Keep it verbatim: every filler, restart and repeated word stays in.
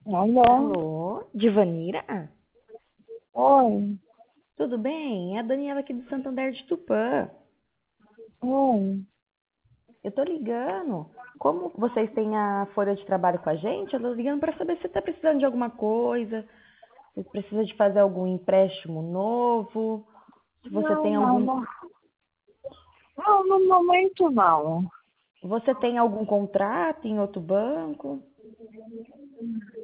Alô? Alô, Divanira? Oi, Tudo bem? É a Daniela aqui do Santander de Tupã. oi. Eu tô ligando. Como vocês têm a folha de trabalho com a gente, eu tô ligando para saber se você tá precisando de alguma coisa, se precisa de fazer algum empréstimo novo, se você Não, tem não, algum, não. Não, no momento não. você tem algum contrato em outro banco?